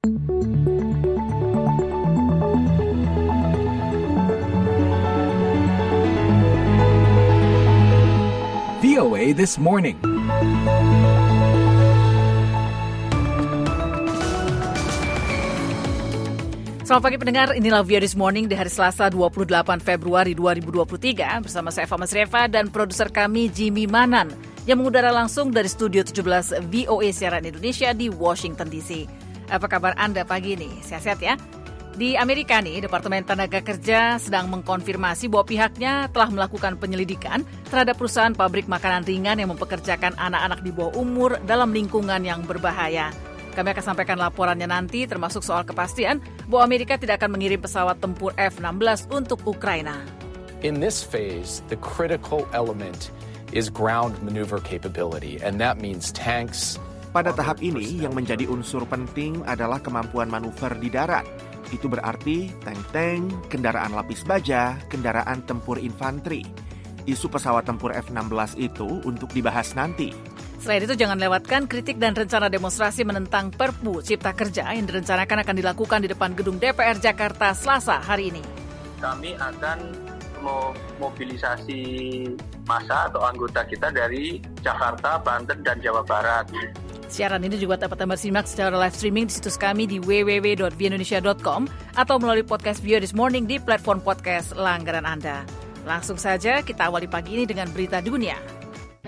VOA This Morning. Selamat pagi pendengar, inilah VOA This Morning di hari Selasa 28 Februari 2023 bersama saya Eva Masrieva dan produser kami Jimmy Manan yang mengudara langsung dari Studio 17 VOA Siaran Indonesia di Washington DC. Apa kabar Anda pagi ini? Sehat-sehat ya? Di Amerika nih, Departemen Tenaga Kerja sedang mengkonfirmasi bahwa pihaknya telah melakukan penyelidikan terhadap perusahaan pabrik makanan ringan yang mempekerjakan anak-anak di bawah umur dalam lingkungan yang berbahaya. Kami akan sampaikan laporannya nanti, termasuk soal kepastian bahwa Amerika tidak akan mengirim pesawat tempur F-16 untuk Ukraina. In this phase, the critical element is ground maneuver capability, and that means tanks. Pada tahap ini, yang menjadi unsur penting adalah kemampuan manuver di darat. Itu berarti tank-tank, kendaraan lapis baja, kendaraan tempur infanteri. Isu pesawat tempur F-16 itu untuk dibahas nanti. Selain itu, jangan lewatkan kritik dan rencana demonstrasi menentang Perpu Cipta Kerja yang direncanakan akan dilakukan di depan gedung DPR Jakarta Selasa hari ini. Kami akan memobilisasi massa atau anggota kita dari Jakarta, Banten, dan Jawa Barat. Siaran ini juga dapat Anda simak secara live streaming di situs kami di www.voaindonesia.com atau melalui podcast VOA This Morning di platform podcast langganan Anda. Langsung saja kita awali pagi ini dengan berita dunia.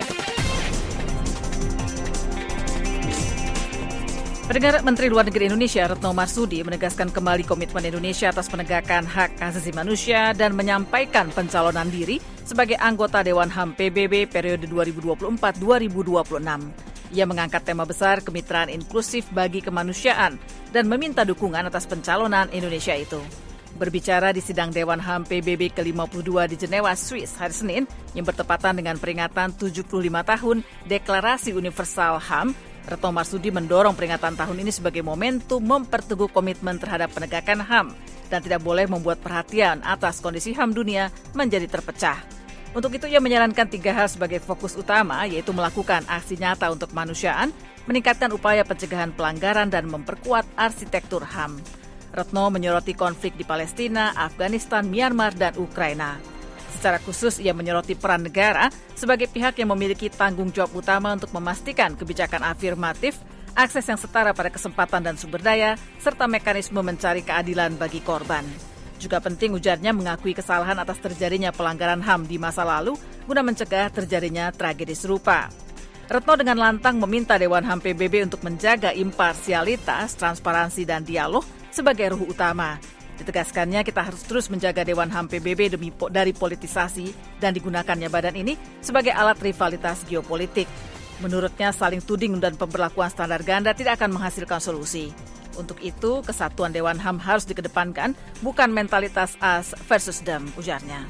Pendengar, Menteri Luar Negeri Indonesia Retno Marsudi menegaskan kembali komitmen Indonesia atas penegakan hak asasi manusia dan menyampaikan pencalonan diri sebagai anggota Dewan HAM PBB periode 2024-2026. Ia mengangkat tema besar kemitraan inklusif bagi kemanusiaan dan meminta dukungan atas pencalonan Indonesia itu. Berbicara di sidang Dewan HAM PBB ke-52 di Jenewa, Swiss hari Senin yang bertepatan dengan peringatan 75 tahun Deklarasi Universal HAM, Retno Marsudi mendorong peringatan tahun ini sebagai momentum memperteguh komitmen terhadap penegakan HAM dan tidak boleh membuat perhatian atas kondisi HAM dunia menjadi terpecah. Untuk itu ia menyarankan 3 hal sebagai fokus utama, yaitu melakukan aksi nyata untuk kemanusiaan, meningkatkan upaya pencegahan pelanggaran dan memperkuat arsitektur HAM. Retno menyoroti konflik di Palestina, Afghanistan, Myanmar, dan Ukraina. Secara khusus, ia menyoroti peran negara sebagai pihak yang memiliki tanggung jawab utama untuk memastikan kebijakan afirmatif, akses yang setara pada kesempatan dan sumber daya, serta mekanisme mencari keadilan bagi korban. Juga penting ujarnya mengakui kesalahan atas terjadinya pelanggaran HAM di masa lalu guna mencegah terjadinya tragedi serupa. Retno dengan lantang meminta Dewan HAM PBB untuk menjaga imparsialitas, transparansi, dan dialog sebagai ruh utama. Ditegaskannya kita harus terus menjaga Dewan HAM PBB dari politisasi dan digunakannya badan ini sebagai alat rivalitas geopolitik. Menurutnya saling tuding dan pemberlakuan standar ganda tidak akan menghasilkan solusi. Untuk itu kesatuan Dewan HAM harus dikedepankan, bukan mentalitas us versus them, ujarnya.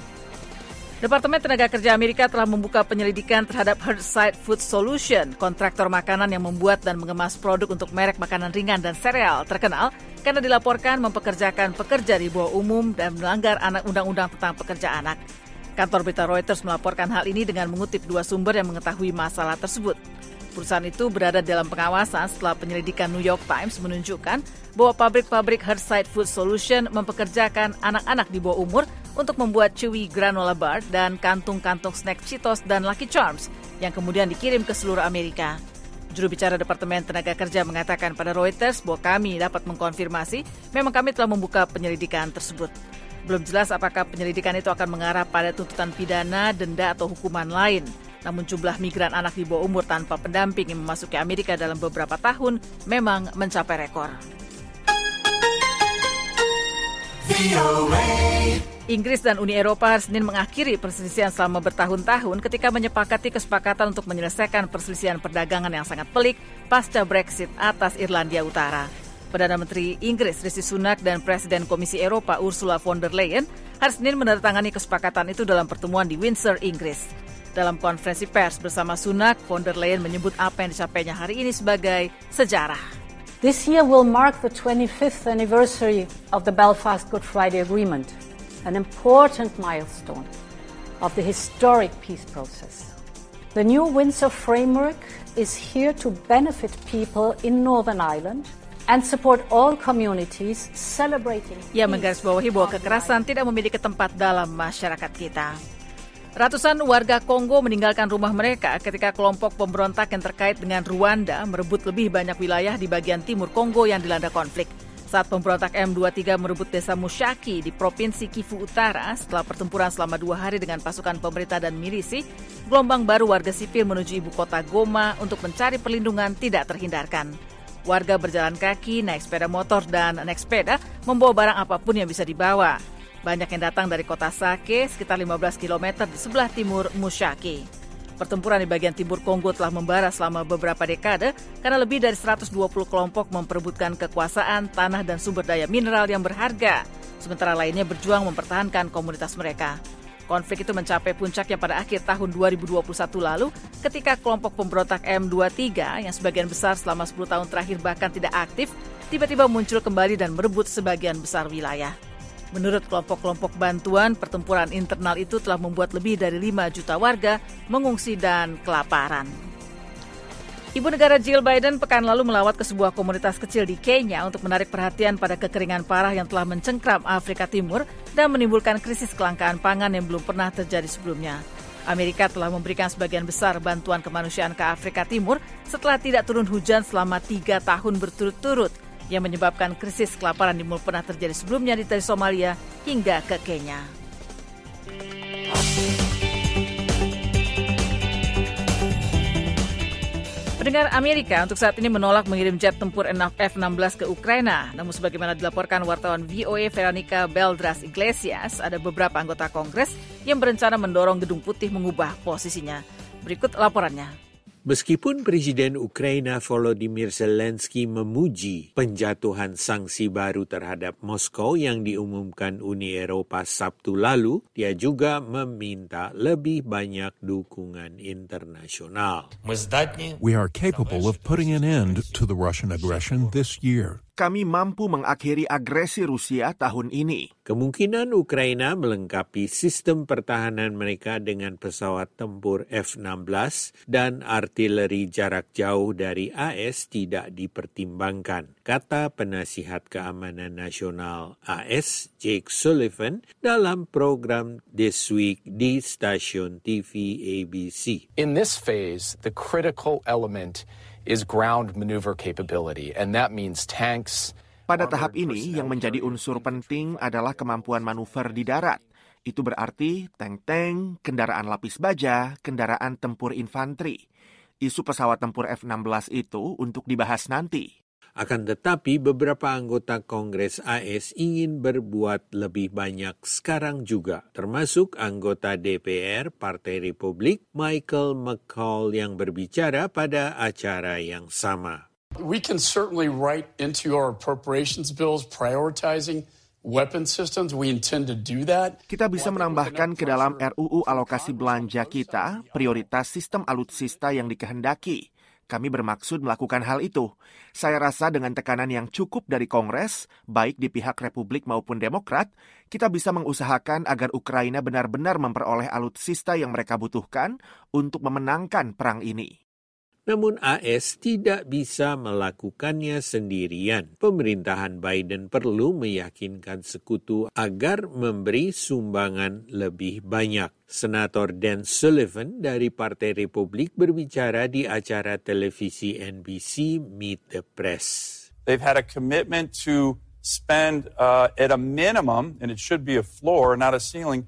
Departemen Tenaga Kerja Amerika telah membuka penyelidikan terhadap Hearthside Food Solution, kontraktor makanan yang membuat dan mengemas produk untuk merek makanan ringan dan sereal terkenal karena dilaporkan mempekerjakan pekerja di bawah umum dan melanggar undang-undang tentang pekerja anak. Kantor berita Reuters melaporkan hal ini dengan mengutip 2 sumber yang mengetahui masalah tersebut. Perusahaan itu berada dalam pengawasan setelah penyelidikan New York Times menunjukkan bahwa pabrik-pabrik Hearthside Food Solution mempekerjakan anak-anak di bawah umur untuk membuat chewy granola bar dan kantung-kantung snack Cheetos dan Lucky Charms yang kemudian dikirim ke seluruh Amerika. Juru bicara Departemen Tenaga Kerja mengatakan pada Reuters bahwa kami dapat mengkonfirmasi memang kami telah membuka penyelidikan tersebut. Belum jelas apakah penyelidikan itu akan mengarah pada tuntutan pidana, denda, atau hukuman lain. Namun jumlah migran anak di bawah umur tanpa pendamping yang memasuki Amerika dalam beberapa tahun memang mencapai rekor. Inggris dan Uni Eropa hari Senin mengakhiri perselisihan selama bertahun-tahun ketika menyepakati kesepakatan untuk menyelesaikan perselisihan perdagangan yang sangat pelik pasca Brexit atas Irlandia Utara. Perdana Menteri Inggris Rishi Sunak dan Presiden Komisi Eropa Ursula von der Leyen hari Senin menandatangani kesepakatan itu dalam pertemuan di Windsor, Inggris. Dalam konferensi pers bersama Sunak, von der Leyen menyebut apa yang dicapainya hari ini sebagai sejarah. This year will mark the 25th anniversary of the Belfast Good Friday Agreement, an important milestone of the historic peace process. The new Windsor framework is here to benefit people in Northern Ireland and support all communities celebrating. Ia menggarisbawahi bahwa kekerasan tidak memiliki tempat dalam masyarakat kita. Ratusan warga Kongo meninggalkan rumah mereka ketika kelompok pemberontak yang terkait dengan Rwanda merebut lebih banyak wilayah di bagian timur Kongo yang dilanda konflik. Saat pemberontak M23 merebut desa Mushaki di Provinsi Kivu Utara setelah pertempuran selama 2 hari dengan pasukan pemerintah dan milisi, gelombang baru warga sipil menuju ibu kota Goma untuk mencari perlindungan tidak terhindarkan. Warga berjalan kaki, naik sepeda motor, dan naik sepeda membawa barang apapun yang bisa dibawa. Banyak yang datang dari kota Sake, sekitar 15 km di sebelah timur Mushaki. Pertempuran di bagian timur Kongo telah membara selama beberapa dekade karena lebih dari 120 kelompok memperebutkan kekuasaan, tanah, dan sumber daya mineral yang berharga, sementara lainnya berjuang mempertahankan komunitas mereka. Konflik itu mencapai puncaknya pada akhir tahun 2021 lalu ketika kelompok pemberontak M23 yang sebagian besar selama 10 tahun terakhir bahkan tidak aktif, tiba-tiba muncul kembali dan merebut sebagian besar wilayah. Menurut kelompok-kelompok bantuan, pertempuran internal itu telah membuat lebih dari 5 juta warga mengungsi dan kelaparan. Ibu negara Jill Biden pekan lalu melawat ke sebuah komunitas kecil di Kenya untuk menarik perhatian pada kekeringan parah yang telah mencengkram Afrika Timur dan menimbulkan krisis kelangkaan pangan yang belum pernah terjadi sebelumnya. Amerika telah memberikan sebagian besar bantuan kemanusiaan ke Afrika Timur setelah tidak turun hujan selama 3 tahun berturut-turut, yang menyebabkan krisis kelaparan yang belum pernah terjadi sebelumnya dari Somalia hingga ke Kenya. Pendengar, Amerika untuk saat ini menolak mengirim jet tempur F-16 ke Ukraina. Namun sebagaimana dilaporkan wartawan VOA Veronica Beltras Iglesias, ada beberapa anggota Kongres yang berencana mendorong Gedung Putih mengubah posisinya. Berikut laporannya. Meskipun Presiden Ukraina Volodymyr Zelensky memuji penjatuhan sanksi baru terhadap Moskow yang diumumkan Uni Eropa Sabtu lalu, dia juga meminta lebih banyak dukungan internasional. We are capable of putting an end to the Russian aggression this year. Kami mampu mengakhiri agresi Rusia tahun ini. Kemungkinan Ukraina melengkapi sistem pertahanan mereka dengan pesawat tempur F-16 dan artileri jarak jauh dari AS tidak dipertimbangkan, kata penasihat keamanan nasional AS Jake Sullivan dalam program This Week di stasiun TV ABC. In this phase, the critical element is ground maneuver capability, and that means tanks. Pada tahap ini, yang menjadi unsur penting adalah kemampuan manuver di darat. Itu berarti tank-tank, kendaraan lapis baja, kendaraan tempur infanteri. Isu pesawat tempur F-16 itu untuk dibahas nanti. Akan tetapi beberapa anggota Kongres AS ingin berbuat lebih banyak sekarang juga, termasuk anggota DPR Partai Republik Michael McCaul yang berbicara pada acara yang sama. We can certainly write into our appropriations bills prioritizing weapon systems. We intend to do that. Kita bisa menambahkan ke dalam RUU alokasi belanja kita prioritas sistem alutsista yang dikehendaki. Kami bermaksud melakukan hal itu. Saya rasa dengan tekanan yang cukup dari Kongres, baik di pihak Republik maupun Demokrat, kita bisa mengusahakan agar Ukraina benar-benar memperoleh alutsista yang mereka butuhkan untuk memenangkan perang ini. Namun AS tidak bisa melakukannya sendirian. Pemerintahan Biden perlu meyakinkan sekutu agar memberi sumbangan lebih banyak. Senator Dan Sullivan dari Partai Republik berbicara di acara televisi NBC Meet the Press. They've had a commitment to spend at a minimum, and it should be a floor, not a ceiling,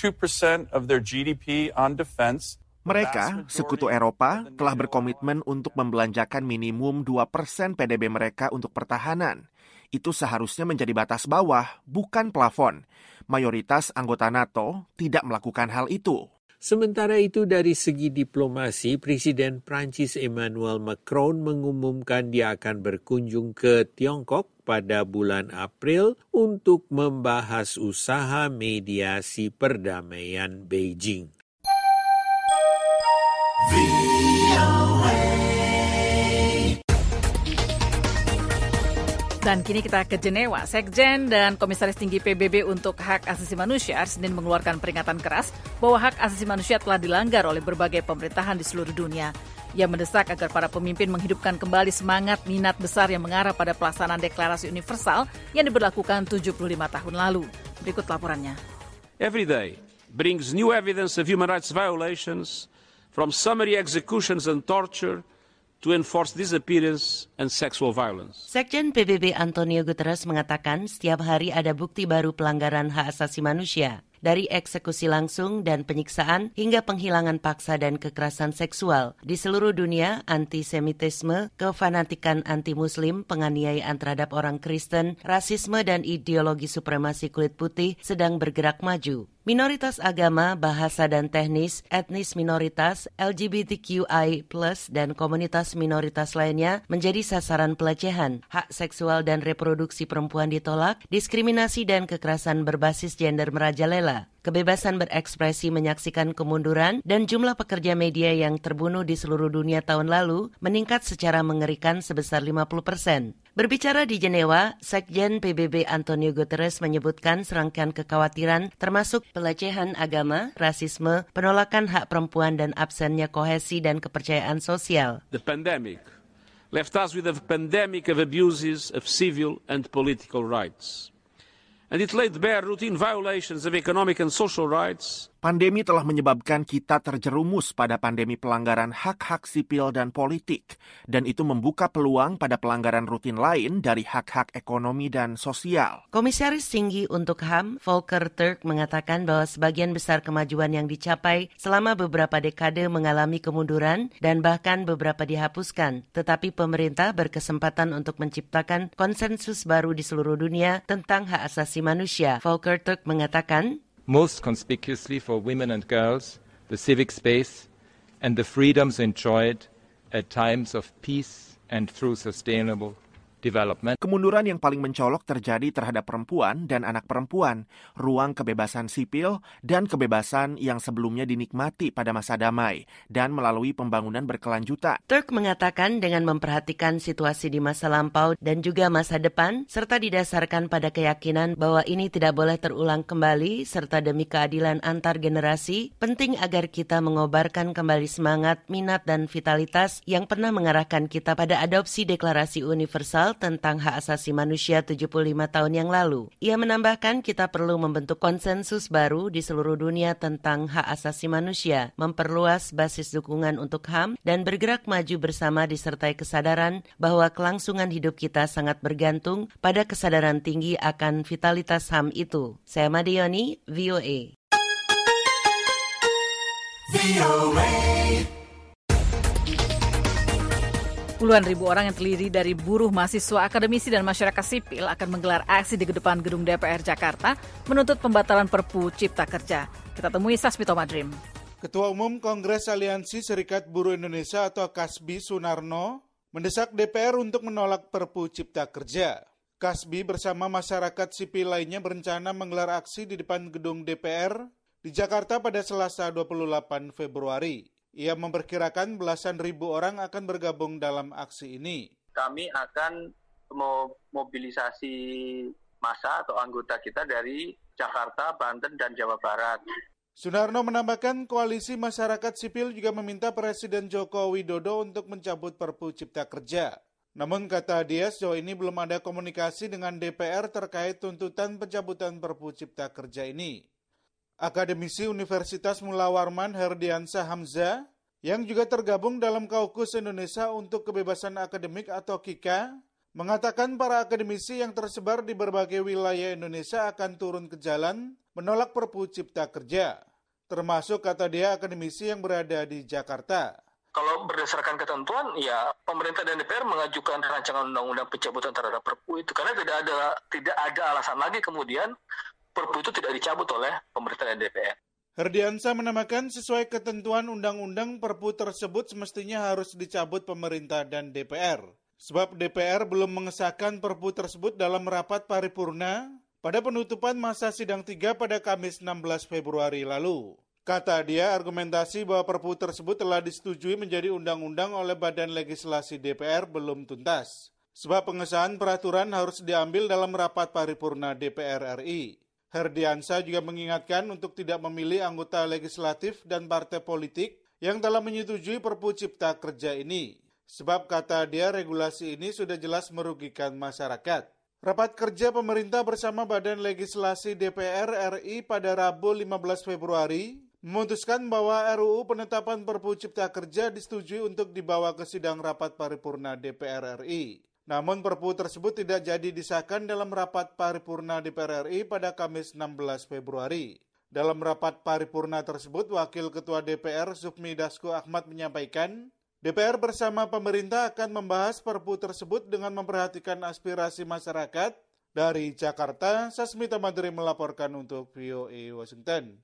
2% of their GDP on defense. Mereka, Sekutu Eropa, telah berkomitmen untuk membelanjakan minimum 2% PDB mereka untuk pertahanan. Itu seharusnya menjadi batas bawah, bukan plafon. Mayoritas anggota NATO tidak melakukan hal itu. Sementara itu dari segi diplomasi, Presiden Prancis Emmanuel Macron mengumumkan dia akan berkunjung ke Tiongkok pada bulan April untuk membahas usaha mediasi perdamaian Beijing. Dan kini kita ke Jenewa. Sekjen dan Komisaris Tinggi PBB untuk Hak Asasi Manusia Senin mengeluarkan peringatan keras bahwa hak asasi manusia telah dilanggar oleh berbagai pemerintahan di seluruh dunia. Ia mendesak agar para pemimpin menghidupkan kembali semangat minat besar yang mengarah pada pelaksanaan deklarasi universal yang diberlakukan 75 tahun lalu. Berikut laporannya. Every day brings new evidence of human rights violations, from summary executions and torture to enforced disappearance and sexual violence. Sekjen PBB Antonio Guterres mengatakan setiap hari ada bukti baru pelanggaran hak asasi manusia. Dari eksekusi langsung dan penyiksaan hingga penghilangan paksa dan kekerasan seksual. Di seluruh dunia, antisemitisme, kefanatikan anti-muslim, penganiayaan terhadap orang Kristen, rasisme dan ideologi supremasi kulit putih sedang bergerak maju. Minoritas agama, bahasa dan teknis, etnis minoritas, LGBTQI+, dan komunitas minoritas lainnya menjadi sasaran pelecehan. Hak seksual dan reproduksi perempuan ditolak, diskriminasi dan kekerasan berbasis gender merajalela. Kebebasan berekspresi menyaksikan kemunduran dan jumlah pekerja media yang terbunuh di seluruh dunia tahun lalu meningkat secara mengerikan sebesar 50%. Berbicara di Jenewa, Sekjen PBB Antonio Guterres menyebutkan serangkaian kekhawatiran termasuk pelecehan agama, rasisme, penolakan hak perempuan dan absennya kohesi dan kepercayaan sosial. The pandemic left us with a pandemic of abuses of civil and political rights. And it laid bare routine violations of economic and social rights. Pandemi telah menyebabkan kita terjerumus pada pandemi pelanggaran hak-hak sipil dan politik, dan itu membuka peluang pada pelanggaran rutin lain dari hak-hak ekonomi dan sosial. Komisaris Tinggi untuk HAM, Volker Turk, mengatakan bahwa sebagian besar kemajuan yang dicapai selama beberapa dekade mengalami kemunduran dan bahkan beberapa dihapuskan. Tetapi pemerintah berkesempatan untuk menciptakan konsensus baru di seluruh dunia tentang hak asasi manusia. Volker Turk mengatakan, most conspicuously for women and girls, the civic space, and the freedoms enjoyed at times of peace and through sustainable development. Kemunduran yang paling mencolok terjadi terhadap perempuan dan anak perempuan, ruang kebebasan sipil, dan kebebasan yang sebelumnya dinikmati pada masa damai, dan melalui pembangunan berkelanjutan. Turk mengatakan dengan memperhatikan situasi di masa lampau dan juga masa depan, serta didasarkan pada keyakinan bahwa ini tidak boleh terulang kembali, serta demi keadilan antar generasi, penting agar kita mengobarkan kembali semangat, minat, dan vitalitas yang pernah mengarahkan kita pada adopsi Deklarasi Universal tentang hak asasi manusia 75 tahun yang lalu. Ia menambahkan kita perlu membentuk konsensus baru di seluruh dunia tentang hak asasi manusia, memperluas basis dukungan untuk HAM, dan bergerak maju bersama disertai kesadaran bahwa kelangsungan hidup kita sangat bergantung pada kesadaran tinggi akan vitalitas HAM itu. Saya Madioni, VOA. Puluhan ribu orang yang terdiri dari buruh, mahasiswa, akademisi, dan masyarakat sipil akan menggelar aksi di depan gedung DPR Jakarta menuntut pembatalan Perpu Cipta Kerja. Kita temui Sasmito Madrim. Ketua Umum Kongres Aliansi Serikat Buruh Indonesia atau KASBI Sunarno mendesak DPR untuk menolak Perpu Cipta Kerja. KASBI bersama masyarakat sipil lainnya berencana menggelar aksi di depan gedung DPR di Jakarta pada Selasa 28 Februari. Ia memperkirakan belasan ribu orang akan bergabung dalam aksi ini. Kami akan mobilisasi massa atau anggota kita dari Jakarta, Banten, dan Jawa Barat. Sunarno menambahkan koalisi masyarakat sipil juga meminta Presiden Joko Widodo untuk mencabut Perpu Cipta Kerja. Namun kata dia sejauh ini belum ada komunikasi dengan DPR terkait tuntutan pencabutan Perpu Cipta Kerja ini. Akademisi Universitas Mula Warman Herdiansah Hamzah yang juga tergabung dalam Kaukus Indonesia untuk Kebebasan Akademik atau KIKA mengatakan para akademisi yang tersebar di berbagai wilayah Indonesia akan turun ke jalan menolak Perpu Cipta Kerja, termasuk kata dia akademisi yang berada di Jakarta. Kalau berdasarkan ketentuan, ya pemerintah dan DPR mengajukan rancangan undang-undang pencabutan terhadap Perpu itu karena tidak ada alasan lagi kemudian Perpu itu tidak dicabut oleh pemerintah dan DPR. Herdiansah menambahkan sesuai ketentuan undang-undang Perpu tersebut semestinya harus dicabut pemerintah dan DPR. Sebab DPR belum mengesahkan Perpu tersebut dalam rapat paripurna pada penutupan masa sidang 3 pada Kamis 16 Februari lalu. Kata dia, argumentasi bahwa Perpu tersebut telah disetujui menjadi undang-undang oleh Badan Legislasi DPR belum tuntas. Sebab pengesahan peraturan harus diambil dalam rapat paripurna DPR RI. Herdiansah juga mengingatkan untuk tidak memilih anggota legislatif dan partai politik yang telah menyetujui Perpu Cipta Kerja ini. Sebab kata dia regulasi ini sudah jelas merugikan masyarakat. Rapat kerja pemerintah bersama Badan Legislasi DPR RI pada Rabu 15 Februari memutuskan bahwa RUU penetapan Perpu Cipta Kerja disetujui untuk dibawa ke sidang rapat paripurna DPR RI. Namun Perpu tersebut tidak jadi disahkan dalam rapat paripurna DPR RI pada Kamis 16 Februari. Dalam rapat paripurna tersebut, Wakil Ketua DPR Sufmi Dasko Ahmad menyampaikan, DPR bersama pemerintah akan membahas Perpu tersebut dengan memperhatikan aspirasi masyarakat. Dari Jakarta, Sasmita Madri melaporkan untuk VOA Washington.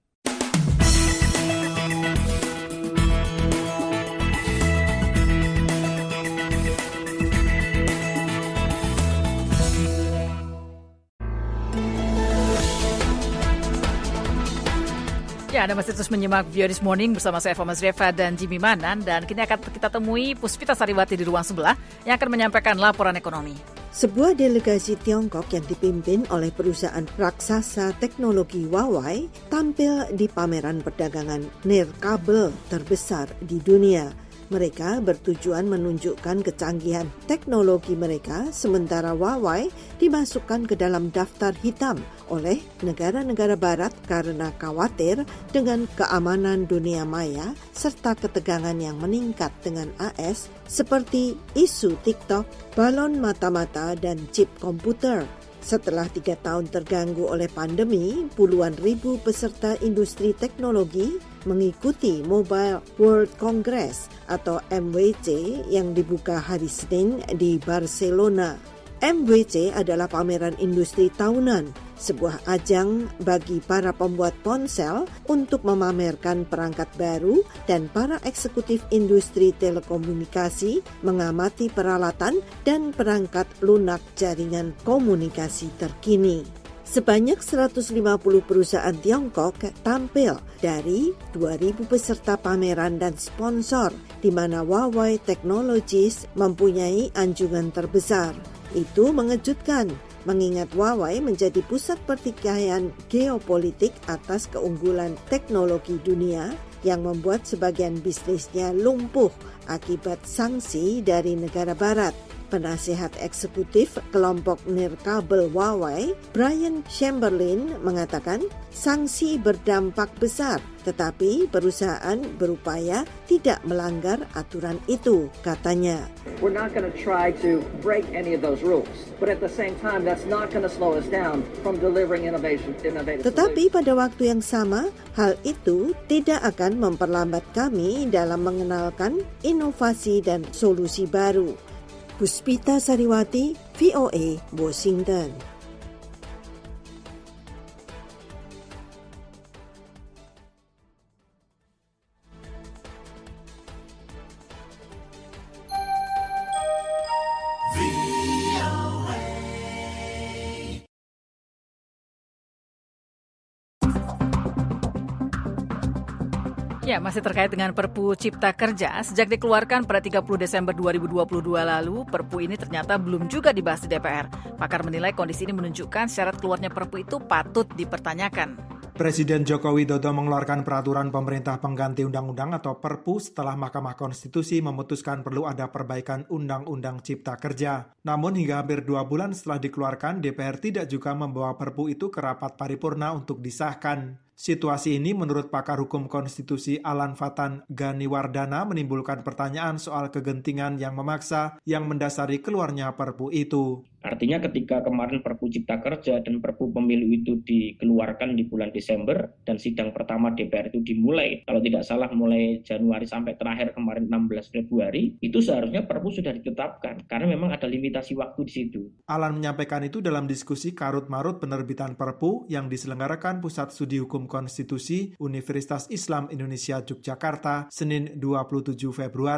Ya, Anda masih terus menyimak VOA This Morning bersama saya Fama Zreva dan Jimmy Manan. Dan kini akan kita temui Puspita Sariwati di ruang sebelah yang akan menyampaikan laporan ekonomi. Sebuah delegasi Tiongkok yang dipimpin oleh perusahaan raksasa teknologi Huawei tampil di pameran perdagangan nirkabel terbesar di dunia. Mereka bertujuan menunjukkan kecanggihan teknologi mereka, sementara Huawei dimasukkan ke dalam daftar hitam oleh negara-negara barat karena khawatir dengan keamanan dunia maya serta ketegangan yang meningkat dengan AS seperti isu TikTok, balon mata-mata, dan chip komputer. Setelah 3 tahun terganggu oleh pandemi, puluhan ribu peserta industri teknologi mengikuti Mobile World Congress atau MWC yang dibuka hari Senin di Barcelona. MWC adalah pameran industri tahunan, sebuah ajang bagi para pembuat ponsel untuk memamerkan perangkat baru dan para eksekutif industri telekomunikasi mengamati peralatan dan perangkat lunak jaringan komunikasi terkini. Sebanyak 150 perusahaan Tiongkok tampil dari 2.000 peserta pameran dan sponsor, di mana Huawei Technologies mempunyai anjungan terbesar. Itu mengejutkan, mengingat Huawei menjadi pusat pertikaian geopolitik atas keunggulan teknologi dunia yang membuat sebagian bisnisnya lumpuh akibat sanksi dari negara barat. Penasehat eksekutif kelompok nirkabel Huawei, Brian Chamberlain, mengatakan sanksi berdampak besar, tetapi perusahaan berupaya tidak melanggar aturan itu, katanya. We're not going to try to break any of those rules, but at the same time, that's not going to slow us down from delivering innovative. Tetapi pada waktu yang sama, hal itu tidak akan memperlambat kami dalam mengenalkan inovasi dan solusi baru. Puspita Sariwati, VOA, Washington. Ya, masih terkait dengan Perpu Cipta Kerja. Sejak dikeluarkan pada 30 Desember 2022 lalu, Perpu ini ternyata belum juga dibahas di DPR. Pakar menilai kondisi ini menunjukkan syarat keluarnya Perpu itu patut dipertanyakan. Presiden Joko Widodo mengeluarkan peraturan pemerintah pengganti undang-undang atau Perpu setelah Mahkamah Konstitusi memutuskan perlu ada perbaikan Undang-Undang Cipta Kerja. Namun hingga hampir 2 bulan setelah dikeluarkan, DPR tidak juga membawa Perpu itu ke rapat paripurna untuk disahkan. Situasi ini menurut pakar hukum konstitusi Alan Fatan Ganiwardana menimbulkan pertanyaan soal kegentingan yang memaksa yang mendasari keluarnya Perpu itu. Artinya ketika kemarin Perpu Cipta Kerja dan Perpu Pemilu itu dikeluarkan di bulan Desember dan sidang pertama DPR itu dimulai, kalau tidak salah mulai Januari sampai terakhir kemarin 16 Februari, itu seharusnya Perpu sudah ditetapkan karena memang ada limitasi waktu di situ. Alan menyampaikan itu dalam diskusi karut-marut penerbitan Perpu yang diselenggarakan Pusat Studi Hukum Konstitusi Universitas Islam Indonesia Yogyakarta Senin 27 Februari.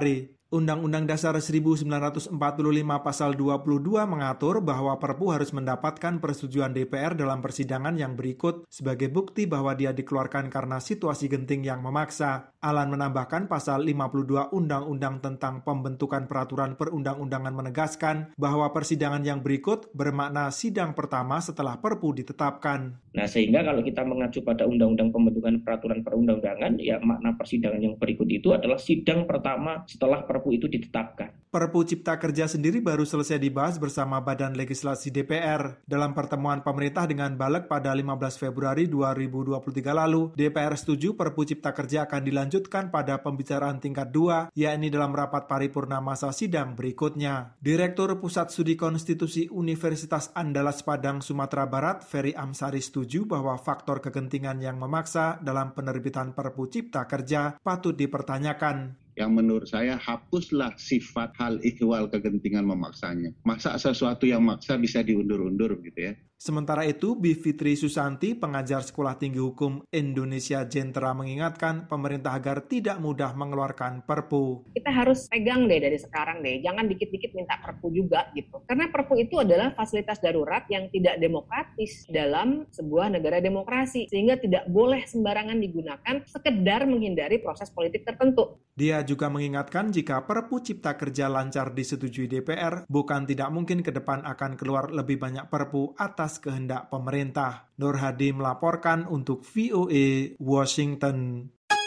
Undang-Undang Dasar 1945 Pasal 22 mengatur bahwa Perpu harus mendapatkan persetujuan DPR dalam persidangan yang berikut sebagai bukti bahwa dia dikeluarkan karena situasi genting yang memaksa. Alan menambahkan Pasal 52 Undang-Undang tentang Pembentukan Peraturan Perundang-undangan menegaskan bahwa persidangan yang berikut bermakna sidang pertama setelah Perpu ditetapkan. Nah, sehingga kalau kita mengacu pada Undang-Undang Pembentukan Peraturan Perundang-undangan, ya makna persidangan yang berikut itu adalah sidang pertama setelah Perpu itu ditetapkan. Perpu Cipta Kerja sendiri baru selesai dibahas bersama Badan Legislasi DPR. Dalam pertemuan pemerintah dengan Baleg pada 15 Februari 2023 lalu, DPR setuju Perpu Cipta Kerja akan dilanjutkan pada pembicaraan tingkat 2, yakni dalam rapat paripurna masa sidang berikutnya. Direktur Pusat Studi Konstitusi Universitas Andalas Padang, Sumatera Barat, Ferry Amsari setuju bahwa faktor kegentingan yang memaksa dalam penerbitan Perpu Cipta Kerja patut dipertanyakan. Yang menurut saya hapuslah sifat hal ihwal kegentingan memaksanya. Masa sesuatu yang maksa bisa diundur-undur gitu ya. Sementara itu, Bivitri Susanti, pengajar Sekolah Tinggi Hukum Indonesia Jentera mengingatkan pemerintah agar tidak mudah mengeluarkan Perpu. Kita harus pegang deh dari sekarang deh, jangan dikit-dikit minta Perpu juga gitu. Karena Perpu itu adalah fasilitas darurat yang tidak demokratis dalam sebuah negara demokrasi, sehingga tidak boleh sembarangan digunakan sekedar menghindari proses politik tertentu. Dia juga mengingatkan jika Perpu Cipta Kerja lancar disetujui DPR, bukan tidak mungkin ke depan akan keluar lebih banyak Perpu atas kehendak pemerintah. Nur Hadi melaporkan untuk VOA Washington.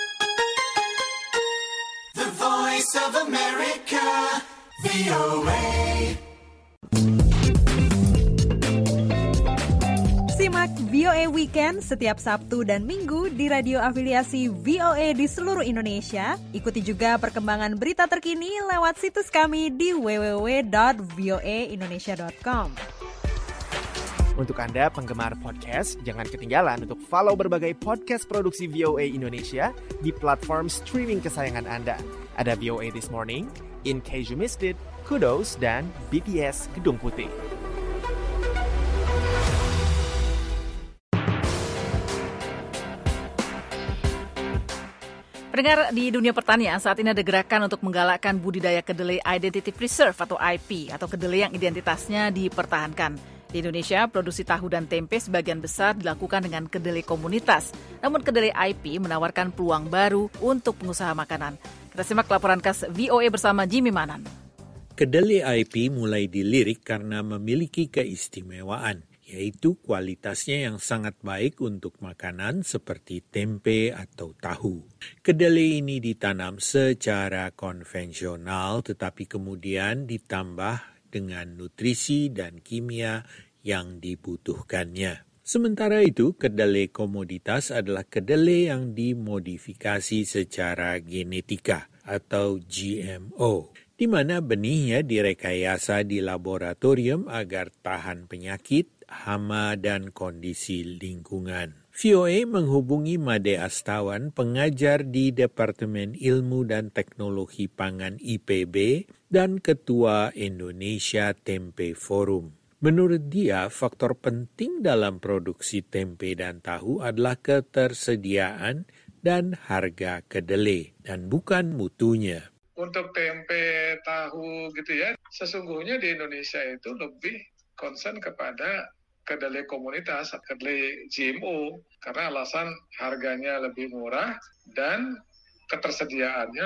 The Voice of America, VOA. Simak VOA Weekend setiap Sabtu dan Minggu di radio afiliasi VOA di seluruh Indonesia. Ikuti juga perkembangan berita terkini lewat situs kami di www.voaindonesia.com. Untuk Anda penggemar podcast, jangan ketinggalan untuk follow berbagai podcast produksi VOA Indonesia di platform streaming kesayangan Anda. Ada VOA This Morning, In Case You Missed It, Kudos, dan BTS Gedung Putih. Pendengar, di dunia pertanian saat ini ada gerakan untuk menggalakkan budidaya kedelai Identity Preserve atau IP atau kedelai yang identitasnya dipertahankan. Di Indonesia, produksi tahu dan tempe sebagian besar dilakukan dengan kedelai komunitas. Namun kedelai IP menawarkan peluang baru untuk pengusaha makanan. Kita simak laporan khas VOA bersama Jimmy Manan. Kedelai IP mulai dilirik karena memiliki keistimewaan, yaitu kualitasnya yang sangat baik untuk makanan seperti tempe atau tahu. Kedelai ini ditanam secara konvensional tetapi kemudian ditambah dengan nutrisi dan kimia yang dibutuhkannya. Sementara itu, kedelai komoditas adalah kedelai yang dimodifikasi secara genetika atau GMO, di mana benihnya direkayasa di laboratorium agar tahan penyakit, hama, dan kondisi lingkungan. VOA menghubungi Made Astawan, pengajar di Departemen Ilmu dan Teknologi Pangan IPB dan Ketua Indonesia Tempe Forum. Menurut dia, faktor penting dalam produksi tempe dan tahu adalah ketersediaan dan harga kedelai, dan bukan mutunya. Untuk tempe, tahu gitu ya, sesungguhnya di Indonesia itu lebih concern kepada kedelai komunitas, kedelai GMO, karena alasan harganya lebih murah dan ketersediaannya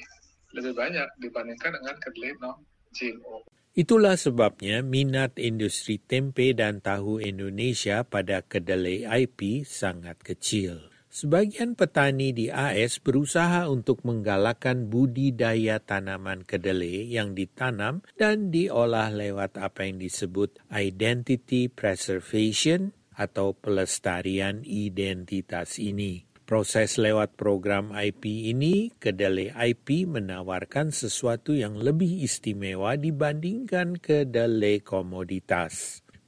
lebih banyak dibandingkan dengan kedelai non-GMO. Itulah sebabnya minat industri tempe dan tahu Indonesia pada kedelai IP sangat kecil. Sebagian petani di AS berusaha untuk menggalakkan budidaya tanaman kedelai yang ditanam dan diolah lewat apa yang disebut identity preservation atau pelestarian identitas ini. Proses lewat program IP ini, kedelai IP menawarkan sesuatu yang lebih istimewa dibandingkan kedelai komoditas.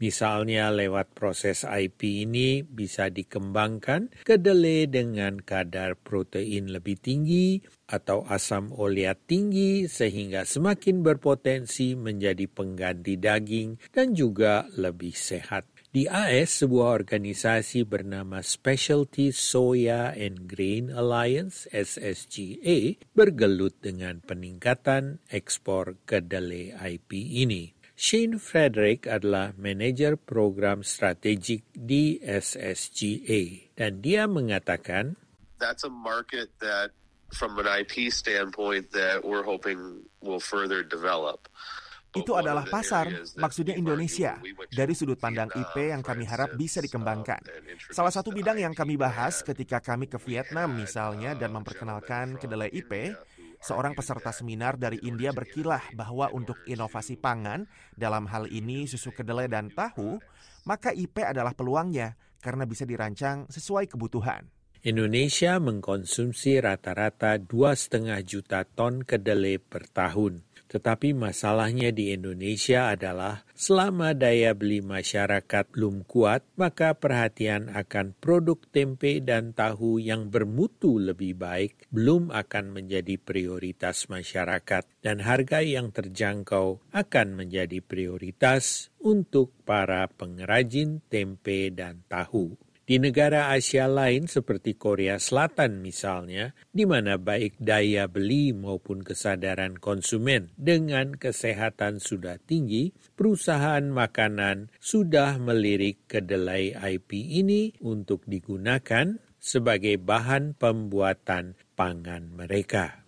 Misalnya lewat proses IP ini bisa dikembangkan kedelai dengan kadar protein lebih tinggi atau asam oleat tinggi sehingga semakin berpotensi menjadi pengganti daging dan juga lebih sehat. Di AS, sebuah organisasi bernama Specialty Soya and Grain Alliance (SSGA) bergelut dengan peningkatan ekspor kedelai IP ini. Shane Frederick adalah manajer program strategik di SSGA dan dia mengatakan, "That's a market that from an IP standpoint that we're hoping will further develop." Itu adalah pasar, maksudnya Indonesia, dari sudut pandang IP yang kami harap bisa dikembangkan. Salah satu bidang yang kami bahas ketika kami ke Vietnam misalnya dan memperkenalkan kedelai IP, seorang peserta seminar dari India berkilah bahwa untuk inovasi pangan, dalam hal ini susu kedelai dan tahu, maka IP adalah peluangnya karena bisa dirancang sesuai kebutuhan. Indonesia mengkonsumsi rata-rata 2,5 juta ton kedelai per tahun. Tetapi masalahnya di Indonesia adalah selama daya beli masyarakat belum kuat, maka perhatian akan produk tempe dan tahu yang bermutu lebih baik belum akan menjadi prioritas masyarakat dan harga yang terjangkau akan menjadi prioritas untuk para pengrajin tempe dan tahu. Di negara Asia lain seperti Korea Selatan misalnya, di mana baik daya beli maupun kesadaran konsumen dengan kesehatan sudah tinggi, perusahaan makanan sudah melirik kedelai IP ini untuk digunakan sebagai bahan pembuatan pangan mereka.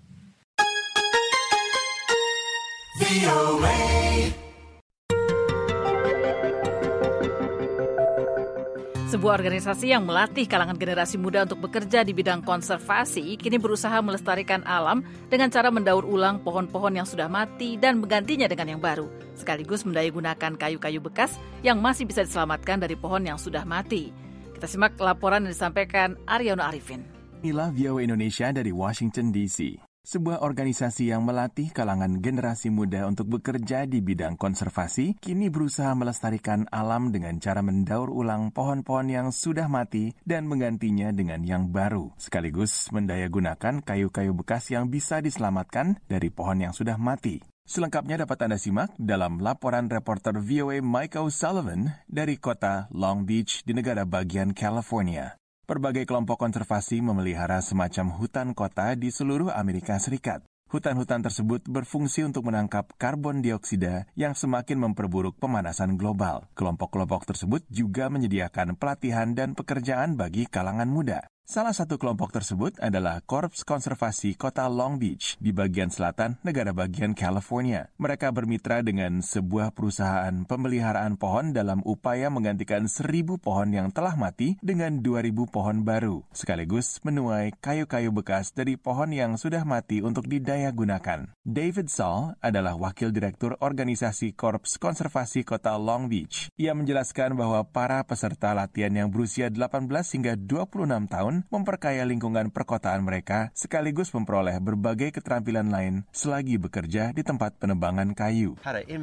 Sebuah organisasi yang melatih kalangan generasi muda untuk bekerja di bidang konservasi kini berusaha melestarikan alam dengan cara mendaur ulang pohon-pohon yang sudah mati dan menggantinya dengan yang baru, sekaligus mendayagunakan kayu-kayu bekas yang masih bisa diselamatkan dari pohon yang sudah mati. Kita simak laporan yang disampaikan Aryono Arifin. Inilah VOA Indonesia dari Washington DC. Sebuah organisasi yang melatih kalangan generasi muda untuk bekerja di bidang konservasi kini berusaha melestarikan alam dengan cara mendaur ulang pohon-pohon yang sudah mati dan menggantinya dengan yang baru, sekaligus mendayagunakan kayu-kayu bekas yang bisa diselamatkan dari pohon yang sudah mati. Selengkapnya dapat Anda simak dalam laporan reporter VOA Mike O'Sullivan dari kota Long Beach di negara bagian California. Berbagai kelompok konservasi memelihara semacam hutan kota di seluruh Amerika Serikat. Hutan-hutan tersebut berfungsi untuk menangkap karbon dioksida yang semakin memperburuk pemanasan global. Kelompok-kelompok tersebut juga menyediakan pelatihan dan pekerjaan bagi kalangan muda. Salah satu kelompok tersebut adalah Korps Konservasi Kota Long Beach di bagian selatan negara bagian California. Mereka bermitra dengan sebuah perusahaan pemeliharaan pohon dalam upaya menggantikan 1.000 pohon yang telah mati dengan 2.000 pohon baru, sekaligus menuai kayu-kayu bekas dari pohon yang sudah mati untuk didayagunakan. David Saul adalah Wakil Direktur Organisasi Korps Konservasi Kota Long Beach. Ia menjelaskan bahwa para peserta latihan yang berusia 18 hingga 26 tahun memperkaya lingkungan perkotaan mereka sekaligus memperoleh berbagai keterampilan lain selagi bekerja di tempat penebangan kayu.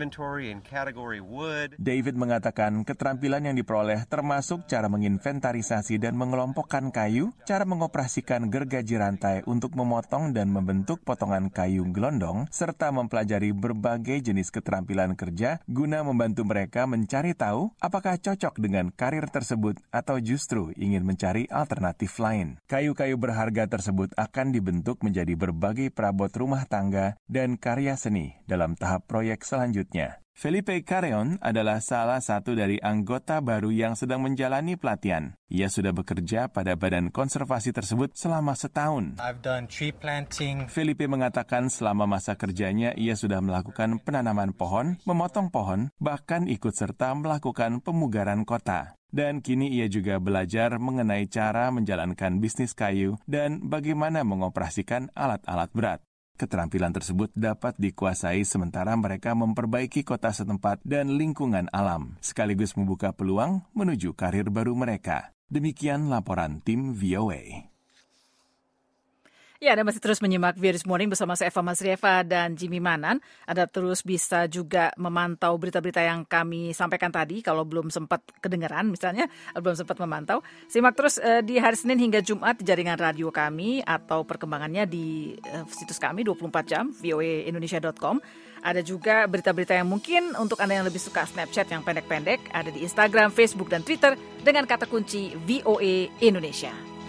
David mengatakan keterampilan yang diperoleh termasuk cara menginventarisasi dan mengelompokkan kayu, cara mengoperasikan gergaji rantai untuk memotong dan membentuk potongan kayu gelondong, serta mempelajari berbagai jenis keterampilan kerja guna membantu mereka mencari tahu apakah cocok dengan karir tersebut atau justru ingin mencari alternatif lain. Kayu-kayu berharga tersebut akan dibentuk menjadi berbagai perabot rumah tangga dan karya seni dalam tahap proyek selanjutnya. Felipe Carreon adalah salah satu dari anggota baru yang sedang menjalani pelatihan. Ia sudah bekerja pada badan konservasi tersebut selama setahun. Felipe mengatakan selama masa kerjanya ia sudah melakukan penanaman pohon, memotong pohon, bahkan ikut serta melakukan pemugaran kota. Dan kini ia juga belajar mengenai cara menjalankan bisnis kayu dan bagaimana mengoperasikan alat-alat berat. Keterampilan tersebut dapat dikuasai sementara mereka memperbaiki kota setempat dan lingkungan alam, sekaligus membuka peluang menuju karir baru mereka. Demikian laporan tim VOA. Ya, Anda masih terus menyimak VOA This Morning bersama saya Eva Masrieva dan Jimmy Manan. Anda terus bisa juga memantau berita-berita yang kami sampaikan tadi. Kalau belum sempat kedengaran misalnya, belum sempat memantau. Simak terus di hari Senin hingga Jumat di jaringan radio kami atau perkembangannya di situs kami 24 jam, voaindonesia.com. Ada juga berita-berita yang mungkin untuk Anda yang lebih suka Snapchat yang pendek-pendek. Ada di Instagram, Facebook, dan Twitter dengan kata kunci VOA Indonesia.